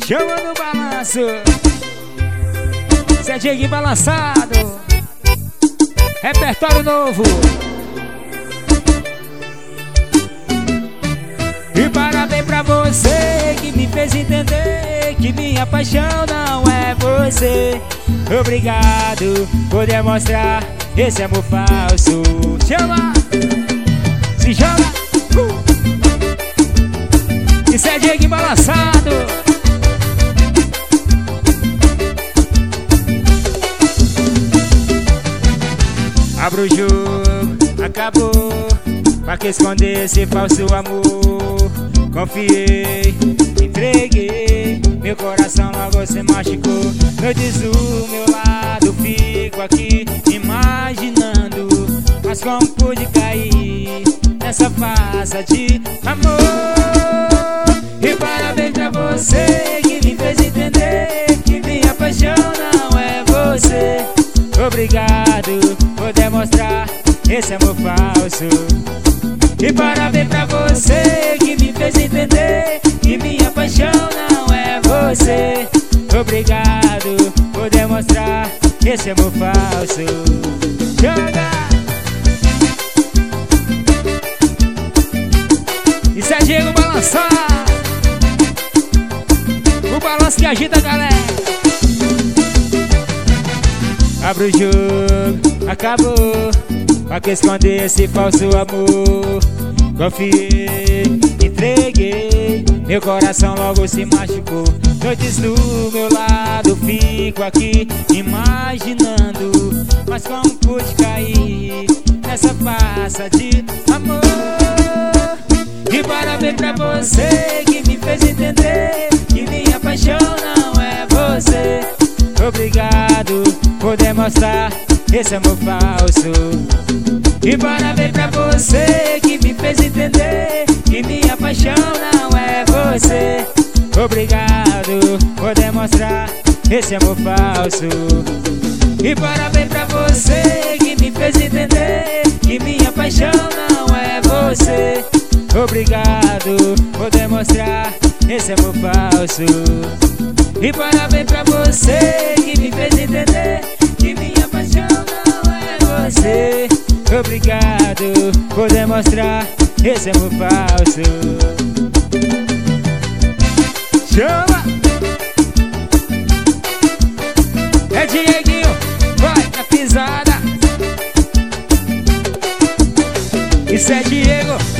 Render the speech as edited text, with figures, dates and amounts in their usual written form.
Chama no balanço. Cê é Dieguinho balançado. Repertório novo. E parabéns pra você que me fez entender que minha paixão não é você. Obrigado por demonstrar esse amor falso. Chama! Se joga! Isso é Dieguinho balançado. Abra o jogo, acabou. Pra que esconder esse falso amor? Confiei, entreguei. Meu coração logo se machucou. Noites do meu lado, fico aqui imaginando. Mas como pude cair nessa farsa de amor? E parabéns pra você que me fez entender que minha paixão não é você. Obrigado por demonstrar esse amor falso. E parabéns pra você que me fez entender que minha paixão não é você. Obrigado por demonstrar esse amor falso. Joga! Isso é Diego balançar. O balanço que agita a galera. Abre o jogo, acabou. Pra que esconder esse falso amor? Confiei, entreguei. Meu coração logo se machucou. Noites do meu lado, fico aqui imaginando. Mas como pude cair nessa farsa de amor? E parabéns pra você que me fez entender que minha paixão não é você. Obrigado por demonstrar esse amor falso. E parabéns pra você que me fez entender que minha paixão não é você. Obrigado por demonstrar esse amor falso. E parabéns pra você que me fez entender que minha paixão não é você. Obrigado por demonstrar esse amor falso. E parabéns pra você que me fez entender que minha paixão não é você. Obrigado por demonstrar esse amor falso. Chama! É Dieguinho, vai na pisada. Isso é Diego.